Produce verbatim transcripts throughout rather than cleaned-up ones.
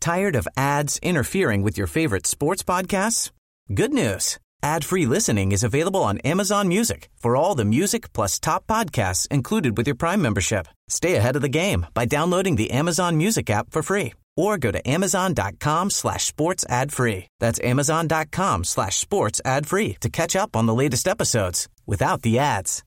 Tired of ads interfering with your favorite sports podcasts? Good news. Ad-free listening is available on Amazon Music for all the music plus top podcasts included with your Prime membership. Stay ahead of the game by downloading the Amazon Music app for free or go to amazon.com slash sports ad free. That's amazon.com slash sports ad free to catch up on the latest episodes without the ads.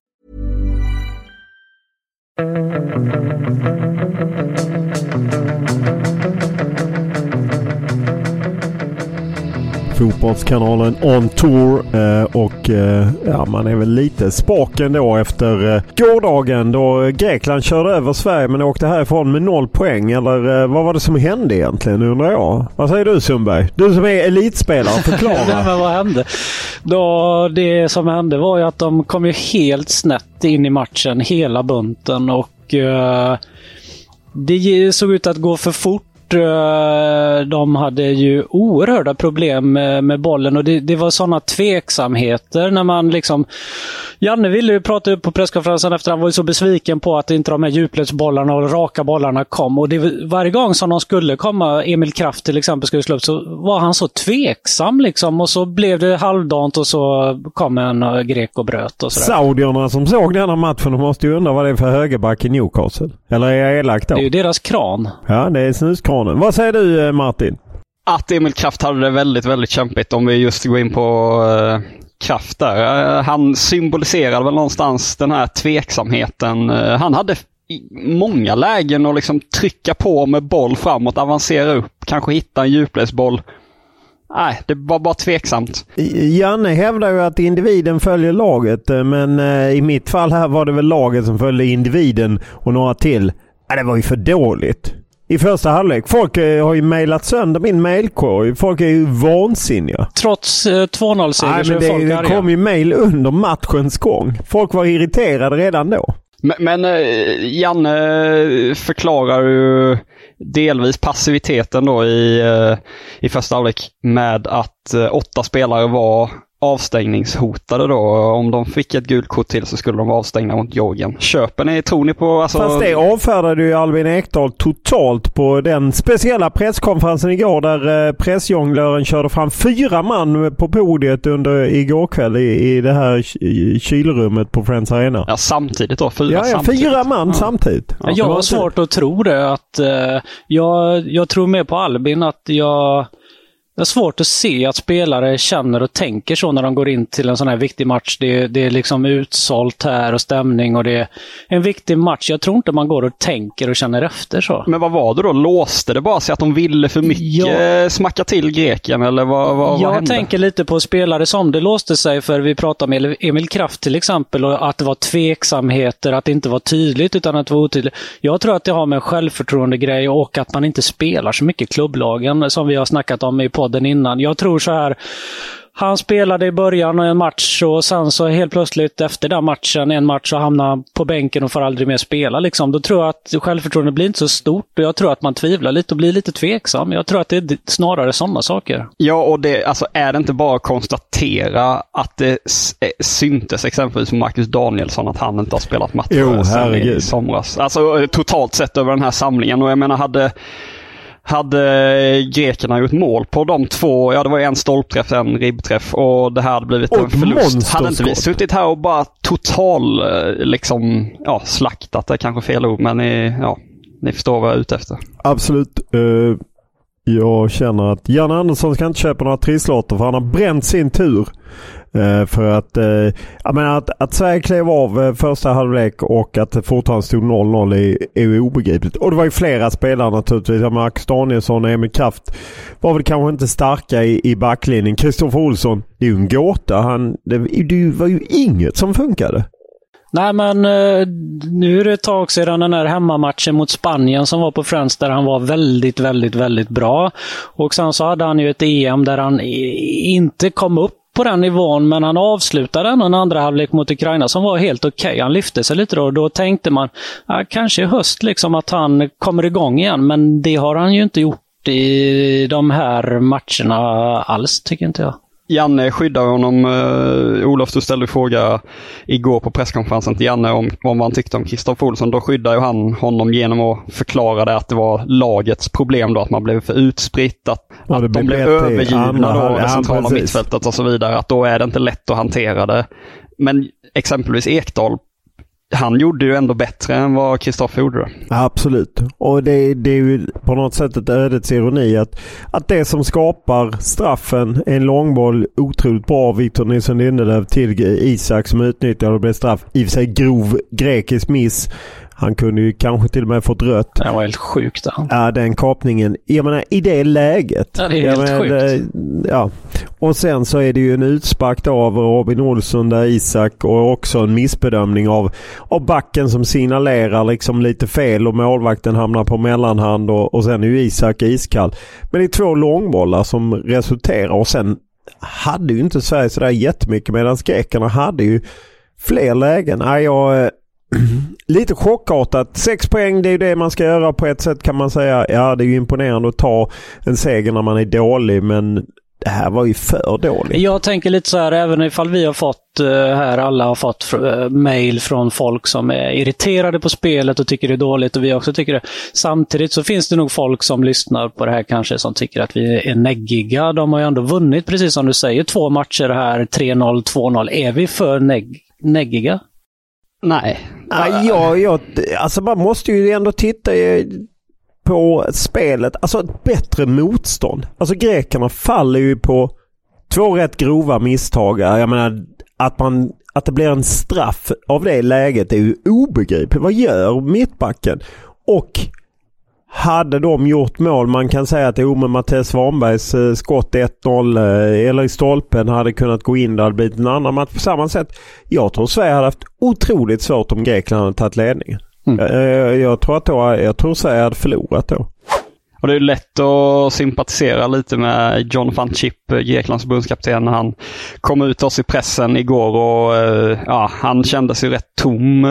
Fotbollskanalen On Tour eh, och eh, ja, man är väl lite spaken då efter eh, gårdagen då Grekland körde över Sverige men åkte härifrån med noll poäng. Eller eh, vad var det som hände egentligen, undrar jag? Vad säger du, Sundberg? Du som är elitspelare, förklara. Nej, men vad hände? Då, det som hände var ju att de kom ju helt snett in i matchen, hela bunten, och eh, det såg ut att gå för fort. De hade ju oerhörda problem med, med bollen, och det, det var sådana tveksamheter när man liksom... Janne ville ju prata upp på presskonferensen efter, han var ju så besviken på att inte de här djupledsbollarna och raka bollarna kom, och det, varje gång som de skulle komma, Emil Kraft till exempel skulle slå upp, så var han så tveksam liksom, och så blev det halvdant och så kom en grek och bröt och sådär. Saudierna som såg den här matchen, de måste ju undra vad det är för högerback i Newcastle. Eller är jag elak då? Det är ju deras kran. Ja, det är snuskranen. Vad säger du, Martin? Att Emil Kraft hade det väldigt, väldigt kämpigt, om vi just går in på uh, Kraft där. Uh, han symboliserade väl någonstans den här tveksamheten. Uh, han hade många lägen att liksom trycka på med boll framåt, avancera upp, kanske hitta en djupledsboll. Nej, det var bara tveksamt. Janne hävdar ju att individen följer laget, men uh, i mitt fall här var det väl laget som följde individen och några till. Ja, det var ju för dåligt. I första halvlek. Folk eh, har ju mejlat sönder min mailkorg. Folk är ju vansinniga. Trots eh, två noll-seger så är det, folk det kom ju mejl under matchens gång. Folk var irriterade redan då. Men, men eh, Janne förklarar ju delvis passiviteten då i, eh, i första halvlek med att eh, åtta spelare var avstängningshotade då. Om de fick ett gult kort till så skulle de vara avstängda mot Georgien. Köper ni, tror ni på... Alltså... Fast det avfärdade ju Albin Ekdal totalt på den speciella presskonferensen igår, där eh, pressjonglören körde fram fyra man på podiet under igår kväll i, i det här kylrummet på Friends Arena. Ja, samtidigt då. Fyra, ja, ja, samtidigt. fyra man ja. samtidigt. Ja, jag har svårt att tro det. Att, eh, jag, jag tror mer på Albin att jag... Det är svårt att se att spelare känner och tänker så när de går in till en sån här viktig match. Det, det är liksom utsålt här och stämning, och det är en viktig match. Jag tror inte man går och tänker och känner efter så. Men vad var det då? Låste det bara sig att de ville för mycket ja. smacka till greken? Eller vad, vad, jag vad hände? tänker lite på spelare som det låste sig för. Vi pratade med Emil Kraft till exempel, och att det var tveksamheter, att det inte var tydligt utan att det var otydligt. Jag tror att det har med en självförtroende grej och att man inte spelar så mycket klubblagen som vi har snackat om i podden innan. Jag tror så här, han spelade i början av en match och sen så helt plötsligt efter den matchen, en match, så hamnar han på bänken och får aldrig mer spela. Liksom. Då tror jag att självförtroende blir inte så stort, och jag tror att man tvivlar lite och blir lite tveksam. Jag tror att det är snarare sådana saker. Ja, och det, alltså, är det inte bara att konstatera att det syntes exempelvis som Marcus Danielsson att han inte har spelat match jo, i somras. Alltså totalt sett över den här samlingen. Och jag menar, hade Hade grekerna gjort mål på de två, ja det var en stolpträff, en ribbträff, och det här hade blivit en förlust. Hade inte vi suttit här och bara total liksom, ja, slaktat, det är kanske fel ord, men ni, ja, ni förstår vad jag är ute efter. Absolut. Uh, jag känner att Jan Andersson ska inte köpa några trisslotter, för han har bränt sin tur. Uh, för att, uh, jag menar att, att Sverige klev av uh, första halvlek och att det fortfarande stod noll noll är, är ju obegripligt. Och det var ju flera spelare naturligtvis. Marcus Danielsson och Emil Kraft var väl kanske inte starka i, i backlinjen. Kristoffer Olsson, det är ju en gåta. Han, det, det var ju inget som funkade. Nej, men nu är det ett tag sedan den här hemmamatchen mot Spanien som var på Friends, där han var väldigt, väldigt, väldigt bra. Och sen så hade han ju ett E M där han inte kom upp på den nivån, men han avslutade en andra halvlek mot Ukraina som var helt okej. Okay. Han lyfte sig lite då, och då tänkte man ja, kanske i höst liksom att han kommer igång igen, men det har han ju inte gjort i de här matcherna alls, tycker inte jag. Janne skyddar honom. Uh, Olof, du ställde fråga igår på presskonferensen till Janne om, om vad han tyckte om Kristoffer Olsson. Då skyddar ju han honom genom att förklara det att det var lagets problem då, att man blev för utspritt, att, ja, att de blev övergivna då, det centrala ja, mittfältet och så vidare. Att då är det inte lätt att hantera det. Men exempelvis Ekdal, han gjorde ju ändå bättre än vad Kristoffer gjorde. Ja, absolut. Och det, det är ju på något sätt ett ödets ironi att, att det som skapar straffen är en långboll otroligt bra Victor Nilsson Lindelöf till Isak som utnyttjar och blir straff. I och för sig grov grekisk miss. Han kunde ju kanske till och med fått rött. Det var helt sjukt. Då. Ja, den kapningen. Jag menar, i det läget. Ja, det är helt menar, sjukt. Det, ja. Och sen så är det ju en utspark av Robin Olsson där Isak och också en missbedömning av, av backen som signalerar liksom lite fel och målvakten hamnar på mellanhand och, och sen är ju Isak iskall. Men det är två långbollar som resulterar och sen hade ju inte Sverige sådär jättemycket medan grekerna hade ju fler lägen. Ja, jag... Lite chockartat. Sex poäng, det är ju det man ska göra på ett sätt kan man säga. Ja, det är ju imponerande att ta en seger när man är dålig, men det här var ju för dåligt. Jag tänker lite så här, även ifall vi har fått här, alla har fått mejl från folk som är irriterade på spelet och tycker det är dåligt och vi också tycker det. Samtidigt så finns det nog folk som lyssnar på det här kanske som tycker att vi är neggiga. De har ju ändå vunnit, precis som du säger, två matcher här, tre noll, två noll. Är vi för neg- neggiga? Nej. Ja, ja, ja, alltså man måste ju ändå titta på spelet. Alltså ett bättre motstånd. Alltså grekerna faller ju på två rätt grova misstag. Jag menar att, man, att det blir en straff av det läget är ju obegripligt. Vad gör mittbacken? Och hade de gjort mål, man kan säga att det är med Mattias Svanbergs skott ett noll eller i stolpen hade kunnat gå in där och blivit en annan match på samma sätt. Jag tror Sverige hade haft otroligt svårt om Grekland hade tagit ledningen. Mm. Jag, jag, tror att då, jag tror Sverige hade förlorat då. Och det är lätt att sympatisera lite med John van Chip, Greklands förbundskapten, när han kom ut oss i pressen igår och ja, han kände sig rätt tom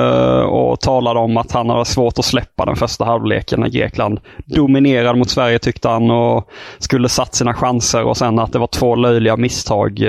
och talade om att han hade svårt att släppa den första halvleken när Grekland dominerade mot Sverige, tyckte han, och skulle satt sina chanser, och sen att det var två löjliga misstag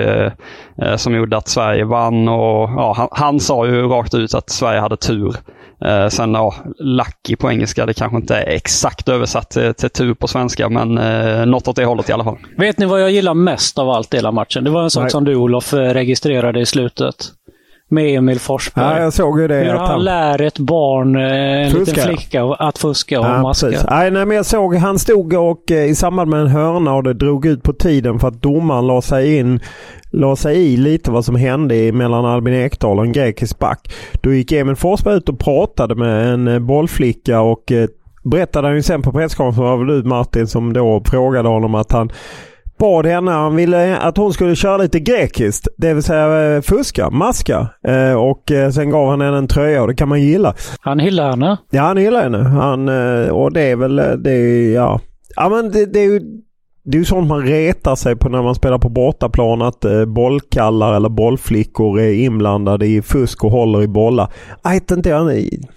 som gjorde att Sverige vann, och ja, han, han sa ju rakt ut att Sverige hade tur. Uh, sen ja, lucky på engelska, det kanske inte är exakt översatt till, till tur på svenska, men uh, något åt det hållet i alla fall. Vet ni vad jag gillar mest av allt i hela matchen? Det var en sak Nej. som du, Olof, registrerade i slutet med Emil Forsberg. Ja, jag såg ju det. Hur han, han lär ett barn, en fuska. liten flicka, att fuska och ja, maska. Nej, nej, men jag såg, han stod och i samband med en hörna och det drog ut på tiden för att domaren la sig in la sig i lite vad som hände mellan Albin Ekdal och en grekisk back. Då gick Emil Forsberg ut och pratade med en bollflicka och berättade han ju sen på presskonferensen, var väl du Martin som då frågade honom att han bad henne, han ville att hon skulle köra lite grekiskt, det vill säga fuska, maska, och sen gav han henne en tröja och det kan man gilla. Han gillar henne? Ja, han gillar henne. Han, och det är väl det är, ja. Ja, men det, det är ju det är ju sånt man retar sig på när man spelar på bortaplan, att eh, bollkallar eller bollflickor är inblandade i fusk och håller i bollar. Jag vet inte, jag,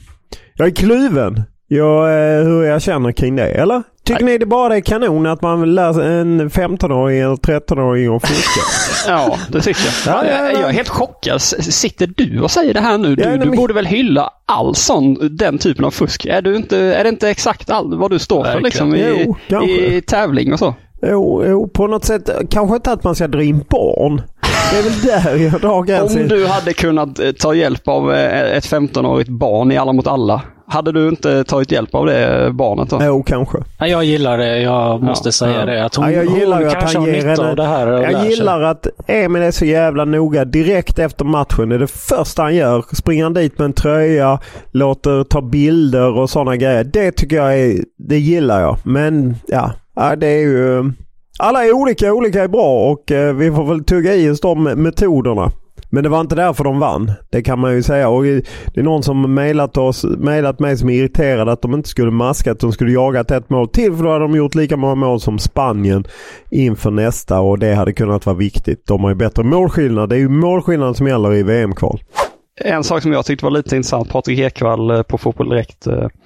jag är kluven. Jag, eh, hur jag känner kring det, eller? Tycker Nej. ni det bara är kanon att man vill lära en femton-åring eller tretton-åring att fuska? Ja, det tycker jag. Ja, ja, ja. Jag är helt chockad. Sitter du och säger det här nu? Du, ja, du borde väl hylla all sån, den typen av fusk. Är, du inte, är det inte exakt all, vad du står för liksom, i, jo, i tävling och så? Jo, jo, på något sätt. Kanske inte att man ska dra in barn. Det är väl där jag drar gränsen. Om du hade kunnat ta hjälp av ett femton-årigt barn i Alla mot alla, hade du inte tagit hjälp av det barnet då? Jo, kanske. Ja, jag gillar det, jag måste ja, säga ja. det. Att hon, ja, jag gillar hon att kanske han har ger nytta henne, av det här. Jag gillar sig. Att Emil är så jävla noga direkt efter matchen. Det är det första han gör. Springer han dit med en tröja, låter ta bilder och sådana grejer. Det tycker jag är, det gillar jag. Men ja, ja det är ju... Alla är olika, olika är bra och eh, vi får väl tugga i oss de metoderna. Men det var inte därför de vann. Det kan man ju säga. Och det är någon som mejlat oss, mejlat mig som är irriterad att de inte skulle maska, att de skulle jagat ett mål till, för då hade de gjort lika många mål som Spanien inför nästa, och det hade kunnat vara viktigt. De har ju bättre målskillnad. Det är ju målskillnad som gäller i V M-kval. En sak som jag tyckte var lite intressant, Patrik Ekwall på Fotboll Direkt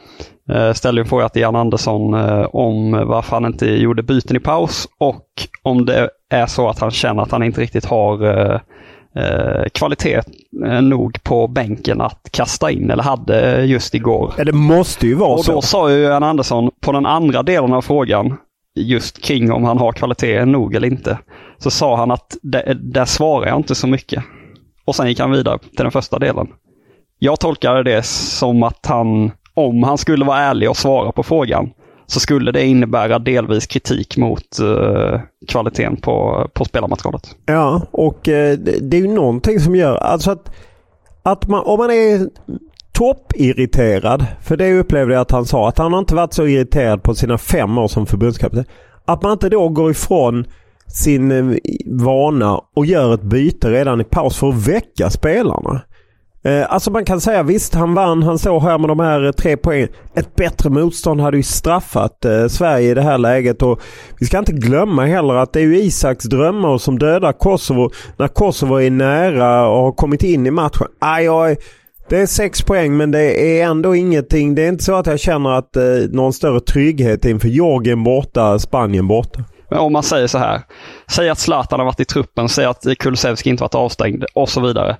Eh, ställde en fråga till Jan Andersson eh, om varför han inte gjorde byten i paus och om det är så att han känner att han inte riktigt har eh, eh, kvalitet eh, nog på bänken att kasta in eller hade just igår. Ja, det måste ju vara så. Och då sa ju Jan Andersson på den andra delen av frågan just kring om han har kvalitet nog eller inte. Så sa han att det, där svarar jag inte så mycket. Och sen gick han vidare till den första delen. Jag tolkade det som att han, om han skulle vara ärlig och svara på frågan, så skulle det innebära delvis kritik mot uh, kvaliteten på, på spelarmaterialet. Ja, och uh, det, det är ju någonting som gör, alltså att, att man, om man är toppirriterad, för det upplevde jag att han sa, att han har inte varit så irriterad på sina fem år som förbundskapten, att man inte då går ifrån sin vana och gör ett byte redan i paus för att väcka spelarna. Eh, alltså man kan säga, visst han vann, han står här med de här tre poängen. Ett bättre motstånd hade ju straffat eh, Sverige i det här läget, och vi ska inte glömma heller att det är ju Isaks drömmar som dödar Kosovo när Kosovo är nära och har kommit in i matchen. Aj, aj, det är sex poäng, men det är ändå ingenting. Det är inte så att jag känner att eh, någon större trygghet inför Georgien borta, Spanien borta. Men om man säger så här, säg att Zlatan har varit i truppen, säg att Kulusevski inte varit avstängd och så vidare.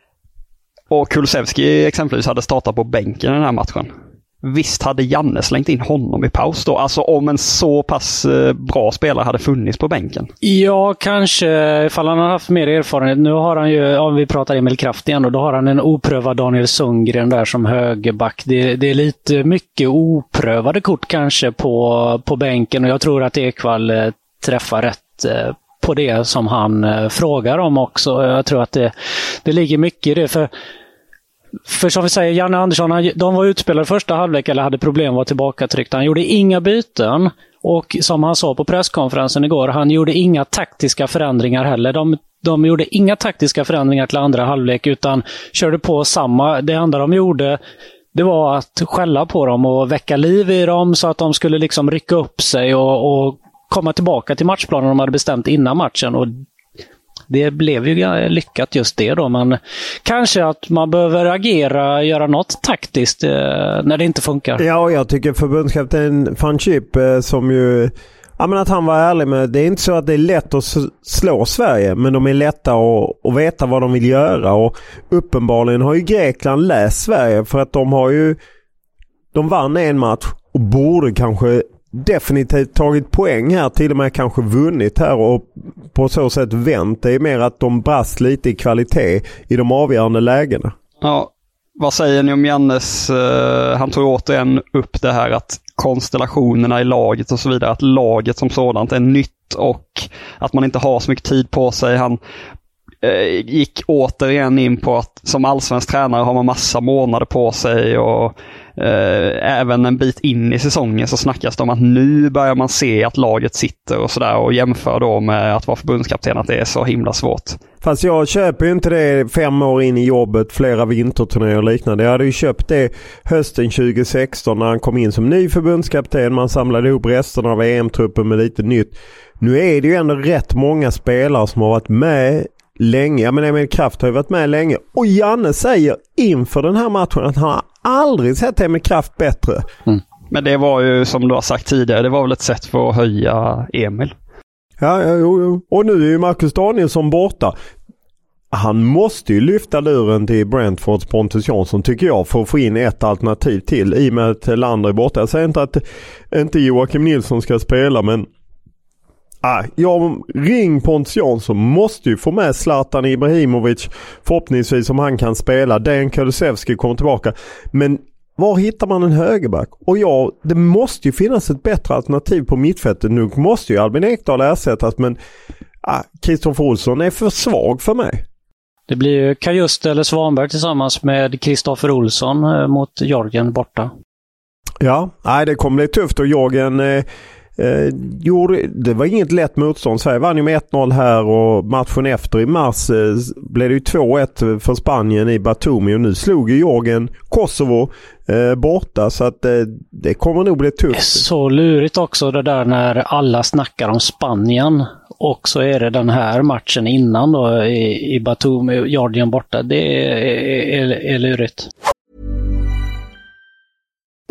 Och Kulusevski exempelvis hade startat på bänken i den här matchen. Visst hade Janne slängt in honom i paus då? Alltså om en så pass bra spelare hade funnits på bänken. Ja, kanske ifall han har haft mer erfarenhet. Nu har han ju, om vi pratar Emil Kraft igen, och då har han en oprövad Daniel Sundgren där som högerback. Det, det är lite mycket oprövade kort kanske på, på bänken, och jag tror att Ekvall träffar rätt på det som han frågar om också. Jag tror att det, det ligger mycket i det, för För som vi säger, Janne Andersson, han, de var utspelade första halvlek eller hade problem att vara tillbakatryckta. Han gjorde inga byten, och som han sa på presskonferensen igår, han gjorde inga taktiska förändringar heller. De, de gjorde inga taktiska förändringar till andra halvlek, utan körde på samma. Det enda de gjorde, det var att skälla på dem och väcka liv i dem så att de skulle liksom rycka upp sig och, och komma tillbaka till matchplanen de hade bestämt innan matchen. Och det blev ju lyckat just det då. Men kanske att man behöver agera, göra något taktiskt eh, när det inte funkar. Ja, jag tycker förbundskapten Van Schip eh, som ju, ja, men att han var ärlig med, det är inte så att det är lätt att slå Sverige, men de är lätta att, att veta vad de vill göra, och uppenbarligen har ju Grekland läst Sverige, för att de har ju, de vann en match och borde kanske definitivt tagit poäng här, till och med kanske vunnit här och på så sätt vänt. Det är mer att de brast lite i kvalitet i de avgörande lägena. Ja, vad säger ni om Jannes, uh, han tog återigen upp det här att konstellationerna i laget och så vidare, att laget som sådant är nytt och att man inte har så mycket tid på sig. Han uh, gick återigen in på att som allsvensk tränare har man massa månader på sig, och Uh, även en bit in i säsongen så snackas det om att nu börjar man se att laget sitter och sådär, och jämför då med att vara förbundskapten att det är så himla svårt. Fast jag köper ju inte det fem år in i jobbet, flera vinterturnéer och liknande. Jag hade ju köpt det hösten tjugo sexton när han kom in som ny förbundskapten. Man samlade ihop resten av E M-truppen med lite nytt. Nu är det ju ändå rätt många spelare som har varit med länge. Jag menar, Emil Kraft har ju varit med länge. Och Janne säger inför den här matchen att han aldrig sett Emil Kraft bättre. Mm. Men det var ju, som du har sagt tidigare, det var väl ett sätt för att höja Emil. Ja, ja jo, jo. Och nu är ju Marcus Danielsson borta. Han måste ju lyfta luren till Brentfords Pontus Jansson, tycker jag, för att få in ett alternativ till, i och med att Lander är borta. Jag säger inte att inte Joakim Nilsson ska spela, men Ah, ja, ring Pontus Jansson, måste ju få med Zlatan Ibrahimovic, förhoppningsvis om han kan spela. Dejan Kulusevski kommer tillbaka. Men var hittar man en högerback? Och ja, det måste ju finnas ett bättre alternativ på mittfältet. Nu måste ju Albin Ekdal ersättas, men Kristoffer ah, Olsson är för svag för mig. Det blir ju Kajust eller Svanberg tillsammans med Kristoffer Olsson eh, mot Georgien borta. Ja, nej, det kommer bli tufft, och Georgien eh, Eh, gjorde, det var inget lätt motstånd. Sverige vann ju med ett noll här, och matchen efter i mars eh, blev det ju två ett för Spanien i Batumi, och nu slog ju Georgien Kosovo eh, borta, så att eh, det kommer nog bli tufft. Det är så lurigt också det där när alla snackar om Spanien, och så är det den här matchen innan då i, i Batumi, Georgien borta. Det är, är, är lurigt.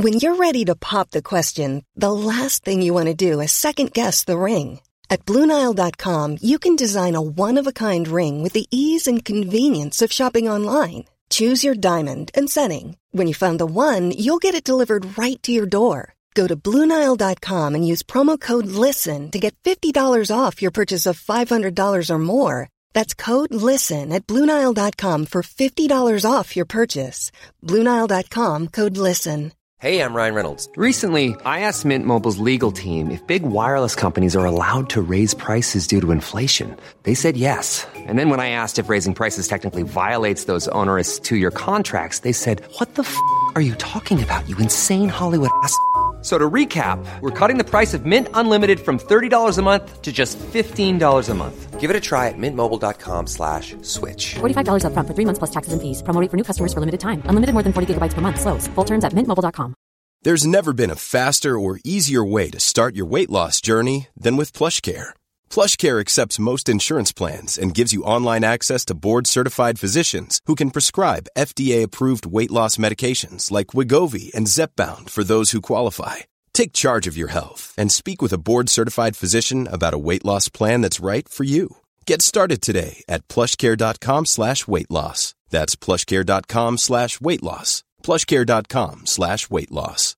When you're ready to pop the question, the last thing you want to do is second-guess the ring. At Blue Nile dot com, you can design a one-of-a-kind ring with the ease and convenience of shopping online. Choose your diamond and setting. When you find the one, you'll get it delivered right to your door. Go to Blue Nile dot com and use promo code LISTEN to get fifty dollars off your purchase of five hundred dollars or more. That's code LISTEN at Blue Nile dot com for fifty dollars off your purchase. Blue Nile dot com, code LISTEN. Hey, I'm Ryan Reynolds. Recently, I asked Mint Mobile's legal team if big wireless companies are allowed to raise prices due to inflation. They said yes. And then when I asked if raising prices technically violates those onerous two-year contracts, they said, what the f*** are you talking about, you insane Hollywood ass f- So to recap, we're cutting the price of Mint Unlimited from thirty dollars a month to just fifteen dollars a month. Give it a try at mintmobile.com slash switch. forty-five dollars up front for three months plus taxes and fees. Promo rate for new customers for limited time. Unlimited more than forty gigabytes per month. Slows full terms at mint mobile dot com. There's never been a faster or easier way to start your weight loss journey than with PlushCare. PlushCare accepts most insurance plans and gives you online access to board-certified physicians who can prescribe F D A-approved weight loss medications like Wegovy and Zepbound for those who qualify. Take charge of your health and speak with a board-certified physician about a weight loss plan that's right for you. Get started today at plushcare.com slash weight loss. That's plushcare.com slash weight loss. plushcare.com slash weight loss.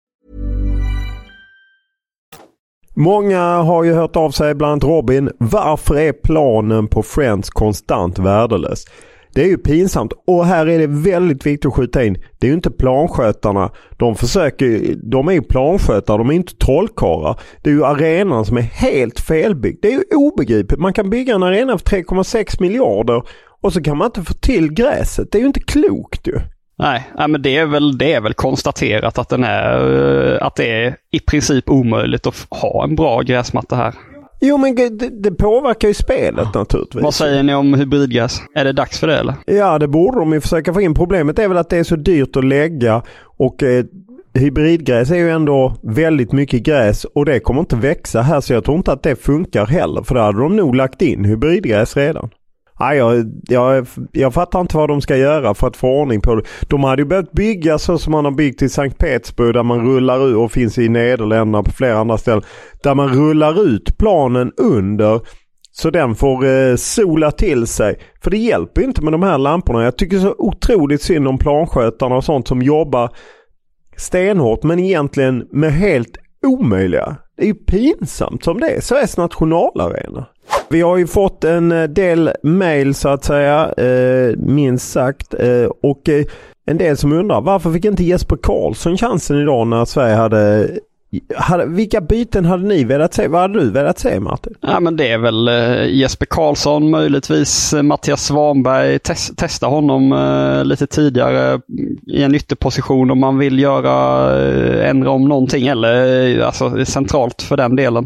Många har ju hört av sig, bland annat Robin. Varför är planen på Friends konstant värdelös? Det är ju pinsamt, och här är det väldigt viktigt att skjuta in. Det är ju inte planskötarna. De försöker, de är ju planskötare, de är inte trollkarlar. Det är ju arenan som är helt felbyggd. Det är ju obegripligt. Man kan bygga en arena för tre komma sex miljarder och så kan man inte få till gräset. Det är ju inte klokt ju. Nej, nej, men det är väl det är väl konstaterat att den är att det är i princip omöjligt att ha en bra gräsmatta här. Jo, men det, det påverkar ju spelet naturligtvis. Vad säger ni om hybridgräs? Är det dags för det eller? Ja, det borde de ju försöka få in. Problemet är väl att det är så dyrt att lägga, och eh, hybridgräs är ju ändå väldigt mycket gräs och det kommer inte växa här, så jag tror inte att det funkar heller, för då hade de nog lagt in hybridgräs redan. Nej, jag, jag, jag fattar inte vad de ska göra för att få ordning på det. De hade ju börjat bygga så som man har byggt i Sankt Petersburg, där man rullar ut, och finns i Nederländerna på flera andra ställen, där man rullar ut planen under så den får eh, sola till sig. För det hjälper inte med de här lamporna. Jag tycker så otroligt synd om planskötarna och sånt som jobbar stenhårt men egentligen med helt omöjliga. Det är ju pinsamt som det är. Sveriges nationalarena. Vi har ju fått en del mejl så att säga, eh, minst sagt, eh, och eh, en del som undrar varför fick inte Jesper Karlsson chansen idag när Sverige hade, hade vilka byten hade ni velat se? Vad hade du velat se, Martin? Ja, men det är väl eh, Jesper Karlsson, möjligtvis eh, Mattias Svanberg, tes- testa honom eh, lite tidigare i en ytterposition om man vill göra eh, ändra om någonting, eller eh, alltså centralt för den delen.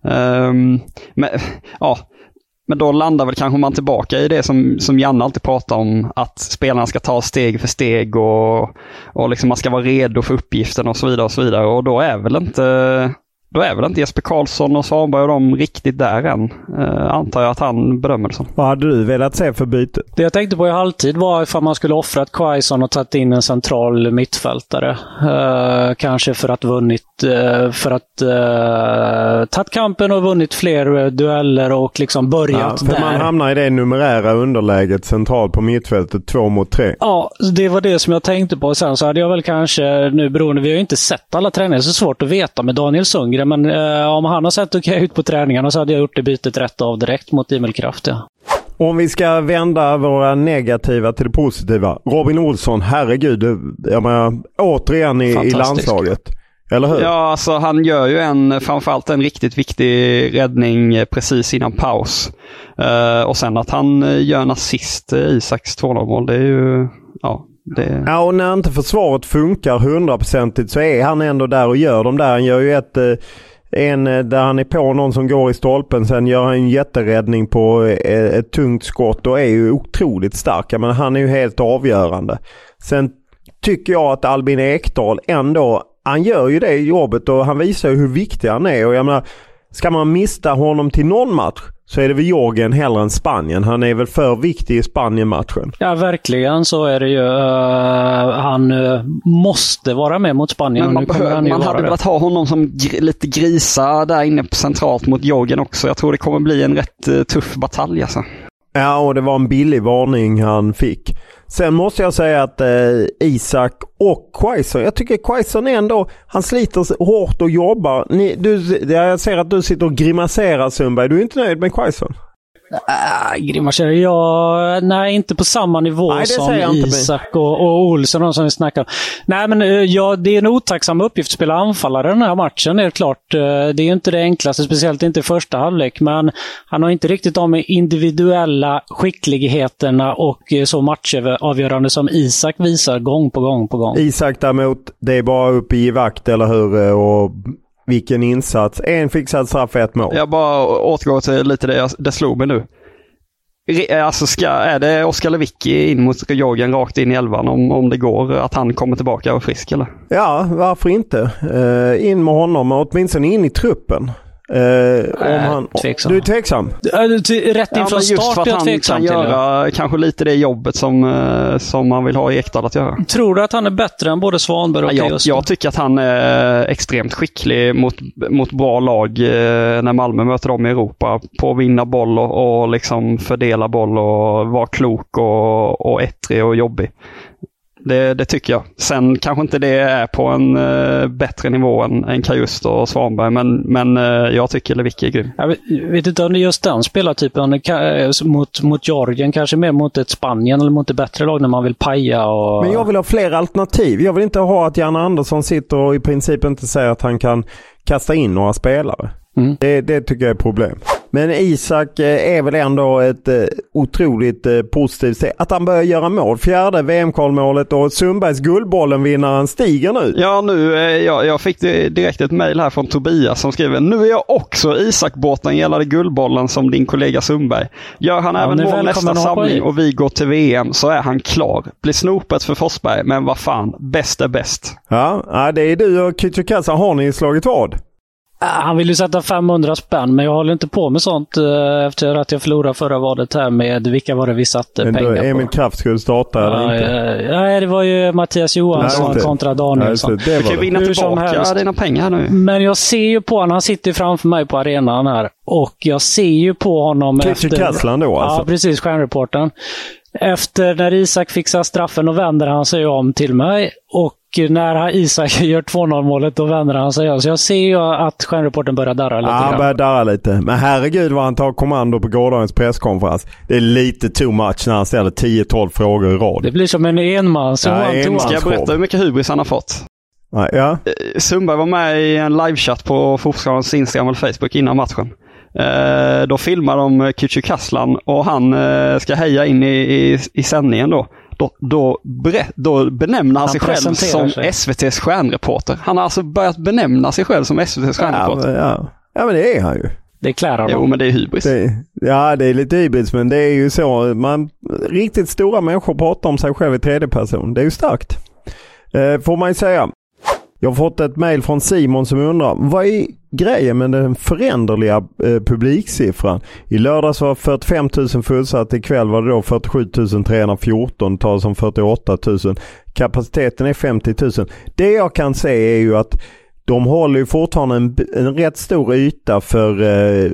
Um, men ja, men då landar väl kanske man tillbaka i det som, som Janne alltid pratar om, att spelarna ska ta steg för steg och, och liksom man ska vara redo för uppgiften och så vidare och så vidare, och då är väl inte Då är väl inte Jesper Karlsson och Svanberg och de riktigt där än. Eh, antar jag att han bedömer det som. Vad hade du velat se för byte? Det jag tänkte på i halvtid var ifall man skulle offrat Quaison och tagit in en central mittfältare. Eh, kanske för att vunnit eh, för att eh, tagit kampen och vunnit fler dueller och liksom börjat ja, för där. Man hamnar i det numerära underläget centralt på mittfältet två mot tre. Ja, det var det som jag tänkte på. Sen så hade jag väl kanske, nu beroende, vi har ju inte sett alla träningar, så svårt att veta med Daniel Sundgren. Men eh, om han har sett okej ut på träningarna så hade jag gjort det bytet rätt av direkt mot Emil Kraft. Ja. Om vi ska vända våra negativa till det positiva. Robin Olsson, herregud, jag menar, återigen i, i landslaget. Eller hur? Ja, alltså han gör ju en, framförallt en riktigt viktig räddning precis innan paus. Uh, och sen att han gör en assist i Isaks två noll-mål, det är ju... Ja. Det... Ja, och när inte försvaret funkar hundraprocentigt så är han ändå där och gör de där. Han gör ju ett, en där han är på någon som går i stolpen. Sen gör han en jätteräddning på ett, ett tungt skott och är ju otroligt stark. Men han är ju helt avgörande. Sen tycker jag att Albin Ekdal ändå, han gör ju det jobbet och han visar ju hur viktig han är. Och jag menar, ska man mista honom till någon match så är det väl Jorgen hellre än Spanien. Han är väl för viktig i Spanien-matchen. Ja, verkligen så är det ju. Uh, han uh, måste vara med mot Spanien. Men man, nu kommer han man hade velat ha honom som gr- lite grisa där inne centralt mot Jorgen också. Jag tror det kommer bli en rätt uh, tuff batalj alltså. Ja, och det var en billig varning han fick. Sen måste jag säga att eh, Isak och Quaison, jag tycker Quaison är ändå, han sliter hårt och jobbar. Ni, du, jag ser att du sitter och grimaserar, Sundberg. Du är inte nöjd med Quaison? Äh, grimaserar jag? Nej, inte på samma nivå. Nej, som Isak och, och Olsson och som vi snackar om. Nej, men ja, det är en otacksam uppgift att spela anfallare den här matchen, är det klart. Det är inte det enklaste, speciellt inte i första halvlek, men han har inte riktigt de individuella skickligheterna och så matchavgörande som Isak visar gång på gång på gång. Isak däremot, det är bara uppe i vakt, eller hur? Och vilken insats. En fixad straff för ett mål. Jag bara återgår till lite det, jag, det slog mig nu. Alltså ska, är det Oskar Lewicki in mot Jorgen rakt in i elvan om, om det går att han kommer tillbaka och frisk eller? Ja, varför inte? Uh, in med honom och åtminstone in i truppen. Uh, äh, om han, tveksam. Du är tveksam? Rätt inför ja, start är jag tveksam kan till. Göra det. kanske lite det jobbet som, som man vill ha i Ekdal att göra. Tror du att han är bättre än både Svanberg och ja, jag, jag tycker att han är extremt skicklig mot, mot bra lag när Malmö möter dem i Europa. På att vinna boll och, och liksom fördela boll och vara klok och, och ettrig och jobbig. Det, det tycker jag. Sen kanske inte det är på en uh, bättre nivå än, än Kajust och Svanberg, men, men uh, jag tycker Lewicki är grym. Jag vet, vet inte om det är just den spelartypen mot, mot Jorgen, kanske mer mot ett Spanien eller mot ett bättre lag när man vill paja. Och... Men jag vill ha fler alternativ. Jag vill inte ha att Janne Andersson sitter och i princip inte säger att han kan kasta in några spelare. Mm. Det, det tycker jag är ett problem. Men Isak är väl ändå ett eh, otroligt eh, positivt steg. Att han börjar göra mål. Fjärde V M-kvalmålet och Sundbergs guldbollen vinner han stiger nu. Ja, nu eh, jag, jag fick direkt ett mejl här från Tobias som skriver: nu är jag också Isak-båten gällande guldbollen som din kollega Sundberg. Gör han ja, även mål nästa samling och vi går till V M så är han klar. Blir snopet för Forsberg, men vad fan, bäst är bäst. Ja, ja det är du och Kücükasa. Har ni slagit vad? Han vill ju sätta femhundra spänn, men jag håller inte på med sånt uh, efter att jag förlorade förra vadet här med vilka var det vi satte men pengar på. Emil Kraft skulle starta eller ja, inte? Nej, ja, det var ju Mattias Johansson nej, kontra Danielsson. Nej, det. Du kan vinna tillbaka dina pengar nu. Men jag ser ju på honom, han sitter framför mig på arenan här och jag ser ju på honom efter... Kasslan då alltså? Ja, precis, stjärnreportern. Efter när Isak fixar straffen och vänder han sig om till mig och när Isak gör två noll målet då vänder han sig om. Så jag ser ju att stjärnreporten börjar darra lite. Ja, han börjar darra lite. Men herregud vad han tar kommando på gårdagens presskonferens. Det är lite too much när han ställer tio tolv frågor i rad. Det blir som en enmans. Ja, en Ska jag berätta hur mycket hubris han har fått? Ja. ja. Sundberg var med i en livechatt på Fotbollskanalens Instagram och Facebook innan matchen. Eh, då filmar de Kücükaslan och han eh, ska heja in i, i, i sändningen då. Då, då, bre, då benämner han, han sig själv som sig. S V T:s stjärnreporter. Han har alltså börjat benämna sig själv som S V T:s stjärnreporter. Ja, ja. ja men det är han ju. Det klär han. Jo, men det är hybris. Det, ja, det är lite hybris, men det är ju så. Man, riktigt stora människor pratar om sig själv i tredje person. Det är ju starkt. Eh, får man ju säga. Jag har fått ett mejl från Simon som undrar, vad är grejen med den föränderliga eh, publiksiffran? I lördags var fyrtiofem tusen fullsatt, ikväll var det då fyrtiosju tusen trehundrafjorton, talas om fyrtioåtta tusen. Kapaciteten är femtio tusen. Det jag kan säga är ju att de håller ju fortfarande en, en rätt stor yta för eh,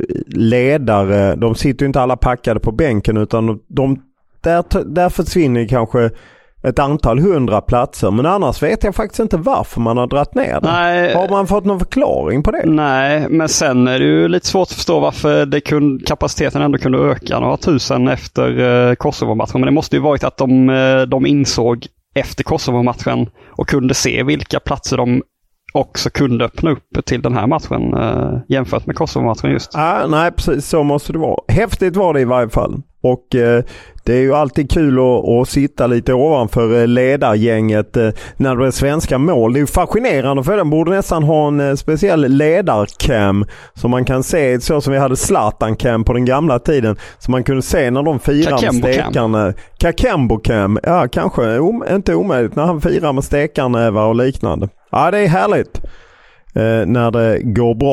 ledare. De sitter ju inte alla packade på bänken utan de, de, där, där försvinner kanske ett antal hundra platser. Men annars vet jag faktiskt inte varför man har dratt ner det. Nej, har man fått någon förklaring på det? Nej, men sen är det ju lite svårt att förstå varför det kunde, kapaciteten ändå kunde öka några tusen efter eh, Kosovo-matchen. Men det måste ju varit att de, de insåg efter Kosovo-matchen och kunde se vilka platser de också kunde öppna upp till den här matchen eh, jämfört med Kosovo-matchen just. Ah, nej, precis så måste det vara. Häftigt var det i varje fall. Och eh, det är ju alltid kul att, att sitta lite ovanför eh, ledargänget eh, när det är svenska mål. Det är ju fascinerande för den borde nästan ha en eh, speciell ledarcam som man kan se, så som vi hade Zlatan-cam på den gamla tiden, som man kunde se när de firar med stekarna. Kakembo-cam. Ja, kanske om, inte omöjligt när han firar med stekarnävar och liknande. Ja, det är härligt eh, när det går bra.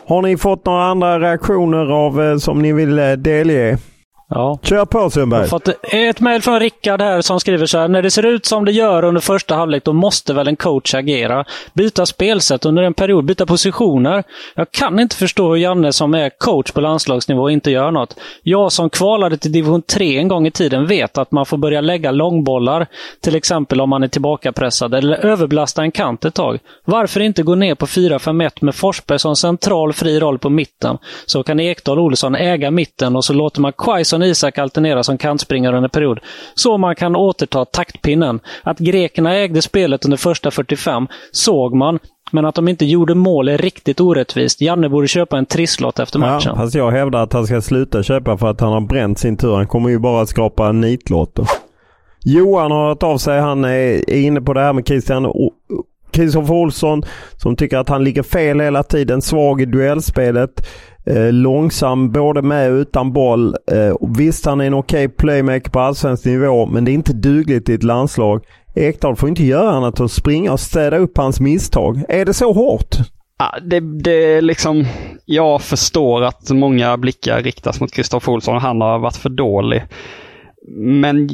Har ni fått några andra reaktioner av som ni vill delge? Ja. Kör på, Sundberg. Jag har fått ett mejl från Rickard här som skriver så här: när det ser ut som det gör under första halvlek, då måste väl en coach agera. Byta spelsätt under en period, byta positioner. Jag kan inte förstå hur Janne som är coach på landslagsnivå inte gör något. Jag som kvalade till division tre en gång i tiden vet att man får börja lägga långbollar, till exempel om man är tillbakapressad, eller överbelasta en kant ett tag. Varför inte gå ner på fyra fem ett med Forsberg som central fri roll på mitten? Så kan Ekdal Olsson äga mitten och så låter man Quaison Isak alternera som kantspringare under period. Så man kan återta taktpinnen. Att grekerna ägde spelet under första fyrtiofem såg man, men att de inte gjorde mål är riktigt orättvist. Janne borde köpa en trisslott efter matchen. Ja, fast jag hävdar att han ska sluta köpa för att han har bränt sin tur. Han kommer ju bara att skapa en nitlott. Johan har hört av sig. Han är inne på det här med Christian o- Kristoffer Olsson som tycker att han ligger fel hela tiden. Svag i duellspelet. Eh, långsam både med och utan boll. Eh, visst, han är en okej okay playmaker på allsvensk nivå, men det är inte dugligt i ett landslag. Ekdal får inte göra annat att springa och städa upp hans misstag. Är det så hårt? Ja, det, det liksom, jag förstår att många blickar riktas mot Kristoffer Olsson. Han har varit för dålig. Men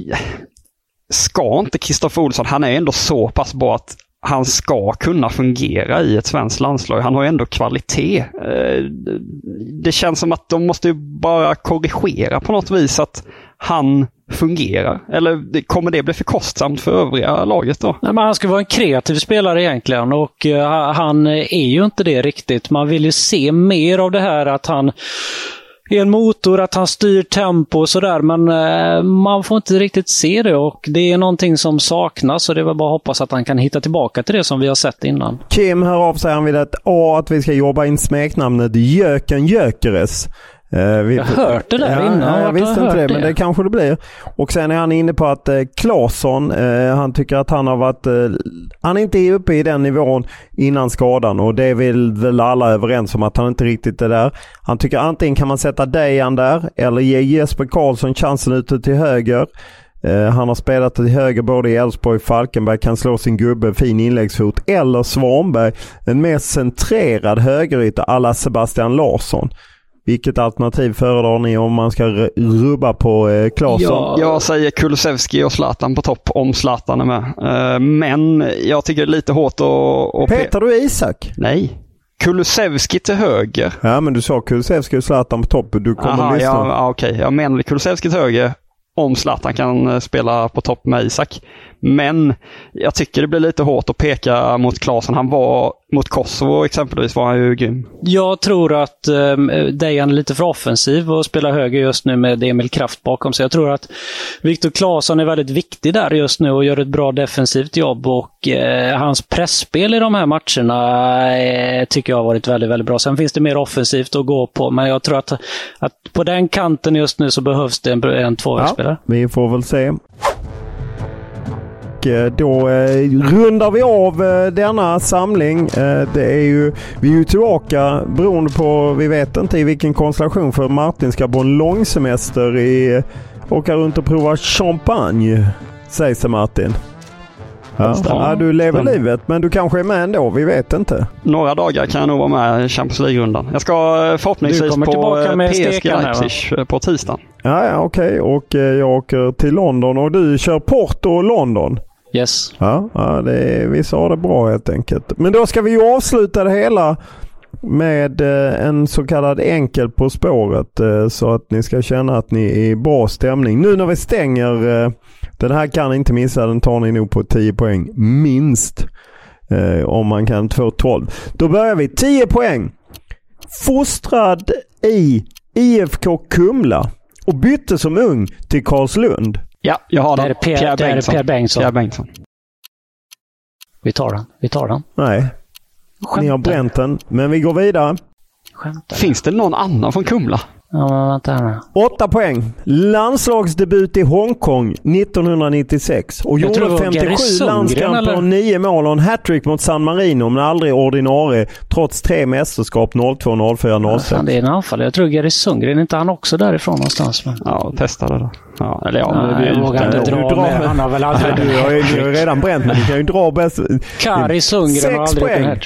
ska inte Kristoffer Olsson, han är ändå så pass bra att han ska kunna fungera i ett svenskt landslag. Han har ju ändå kvalitet. Det känns som att de måste ju bara korrigera på något vis att han fungerar. Eller kommer det bli för kostsamt för övriga laget då? Nej, men han ska vara en kreativ spelare egentligen och uh, han är ju inte det riktigt. Man vill ju se mer av det här att han är en motor, att han styr tempo och sådär, men uh, man får inte riktigt se det och det är någonting som saknas och det är väl bara att hoppas att han kan hitta tillbaka till det som vi har sett innan. Kim hör av sig, han vill att, A, att vi ska jobba in smeknamnet Jöken Jökeres. Uh, vi, jag har hört det där ja, innan. Ja, jag visste inte det, det, men det kanske det blir. Och sen är han inne på att uh, Claesson, uh, han tycker att han har varit, uh, han är inte uppe i den nivån innan skadan och det är väl, väl alla överens om att han inte riktigt är där. Han tycker antingen kan man sätta Dejan där eller ge Jesper Karlsson chansen ute till höger. Uh, han har spelat till höger både i Elfsborg och Falkenberg, kan slå sin gubbe, fin inläggsfot, eller Svanberg, en mer centrerad högerytter alla Sebastian Larsson. Vilket alternativ föredrar ni om man ska rubba på eh, Claesson? Ja, jag säger Kulusevski och Zlatan på topp om Zlatan är med. Uh, men jag tycker det är lite hårt att... att Petar du Isak? Nej. Kulusevski till höger. Ja, men du sa Kulusevski och Zlatan på topp. Du kommer Aha, lyssna. Ja, ja, okej. Jag menade Kulusevski till höger om Zlatan kan spela på topp med Isak. Men jag tycker det blir lite hårt att peka mot Claesson. Han var mot Kosovo exempelvis var han ju grym. Jag tror att eh, Dejan är lite för offensiv och spelar höger just nu med Emil Kraft bakom sig. Jag tror att Viktor Claesson är väldigt viktig där just nu och gör ett bra defensivt jobb och eh, hans pressspel i de här matcherna eh, tycker jag har varit väldigt, väldigt bra. Sen finns det mer offensivt att gå på, men jag tror att, att på den kanten just nu så behövs det en, en tvåvägsspelare. Ja, vi får väl se. Då eh, rundar vi av eh, denna samling. Eh, det är ju, vi är ju tillbaka beroende på, vi vet inte i vilken konstellation, för Martin ska på en långsemester i, åka runt och prova champagne, sägs det Martin. Ja. Ja, du lever mm. livet, men du kanske är med ändå, vi vet inte. Några dagar kan jag nog vara med i Champions League-rundan. Jag ska förhoppningsvis på P S G Leipzig på tisdagen. Ja, ja okej. Okay. Och eh, jag åker till London och du kör Porto och London. Yes. Ja, ja det är, vi sa det bra helt enkelt. Men då ska vi ju avsluta det hela med eh, en så kallad enkel på spåret eh, så att ni ska känna att ni är i bra stämning. Nu när vi stänger, eh, den här kan ni inte missa, den tar ni nog på tio poäng minst. Eh, om man kan få tolv. Då börjar vi. tio poäng. Fostrad i I F K Kumla och bytte som ung till Karlslund. Ja, jag har den. Det är Per, Pierre Bengtsson. Per Bengtsson. Pierre Bengtsson. Vi tar den. Vi tar den. Nej. Skämtar. Ni har bränt den. Men vi går vidare. Skämtar. Finns det någon annan från Kumla? Ja, men vänta här nu. Åtta poäng. Landslagsdebut i Hongkong nittonhundranittiosex. Och jag gjorde femtiosju landskamper och nio mål och en hattrick mot San Marino, men aldrig ordinarie, trots tre mästerskap noll två, noll fyra, noll sex. Ja, det är en anfall. Jag tror Gary Sundgren, är inte han också därifrån någonstans? Men... Ja, testade då. Ja, eller ja, Nej, det, jag vågar inte dra, dra med. Han har väl aldrig... Du har ju redan bränt, men du kan ju dra bäst. Kari Sundgren har aldrig en hattrick.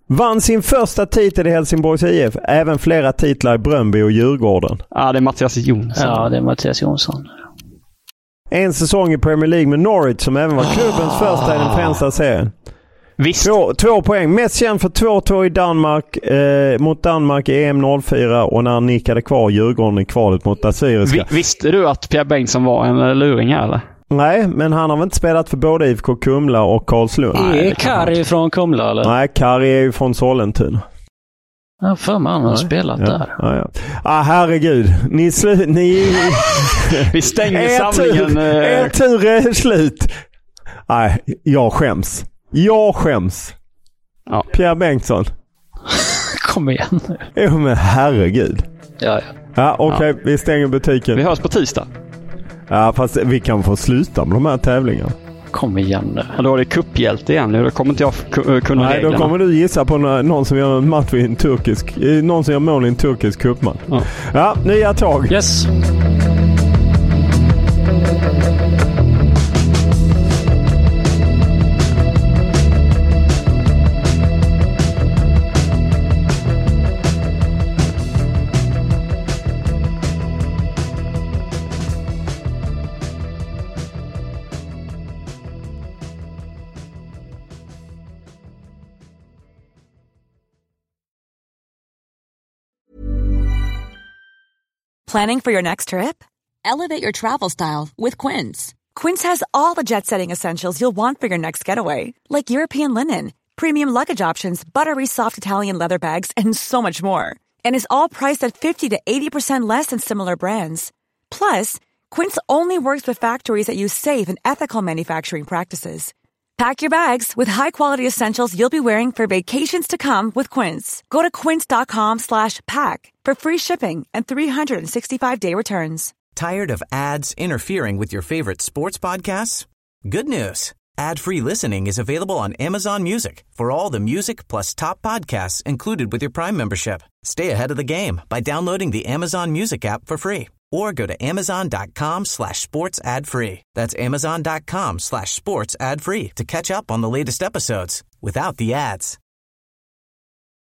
Vann sin första titel i Helsingborgs I F. Även flera titlar i Bröndby och Djurgården. Ja, det är Mattias Jonsson. Ja, det är Mattias Jonsson. En säsong i Premier League med Norwich som även var klubbens oh. första i den främsta serien. Visst. Två, två poäng. Mest känd för två två i Danmark eh, mot Danmark i E M noll fyra och när han nickade kvar Djurgården i kvalet mot Assyriska. Vi, visste du att Pierre Bengtsson var en luring här, eller? Nej, men han har väl inte spelat för både I F K Kumla och Karlslund. Är Kari från Kumla, eller? Nej, Kari är ju från Sollentuna. Ja, för man har spelat ja, där. Ja, ja. Ah, herregud. Ni slu- ni Vi stänger er samlingen. Tur, er tur är slut. Nej, jag skäms. Jag skäms. Ja. Pierre Bengtsson. Kom igen nu. Jo, men herregud. Ja, ja. Ja, okej. Okay, ja. Vi stänger butiken. Vi hörs på tisdag. Ja, fast vi kan få sluta med de här tävlingarna. Kom igen nu. Ja, då är det kupphjälte igen nu. Då kommer inte jag f- kunna Nej, reglerna. då kommer du gissa på någon som gör en match i en turkisk... Någon som gör mål i en turkisk cupman. Ja. Ja, nya tag. Yes. Planning for your next trip? Elevate your travel style with Quince. Quince has all the jet-setting essentials you'll want for your next getaway, like European linen, premium luggage options, buttery soft Italian leather bags, and so much more. And is all priced at fifty to eighty percent less than similar brands. Plus, Quince only works with factories that use safe and ethical manufacturing practices. Pack your bags with high-quality essentials you'll be wearing for vacations to come with Quince. Go to quince.com slash pack for free shipping and three sixty-five day returns. Tired of ads interfering with your favorite sports podcasts? Good news. Ad-free listening is available on Amazon Music for all the music plus top podcasts included with your Prime membership. Stay ahead of the game by downloading the Amazon Music app for free or go to amazon.com slash sports ad free. That's amazon.com slash sports ad free to catch up on the latest episodes without the ads.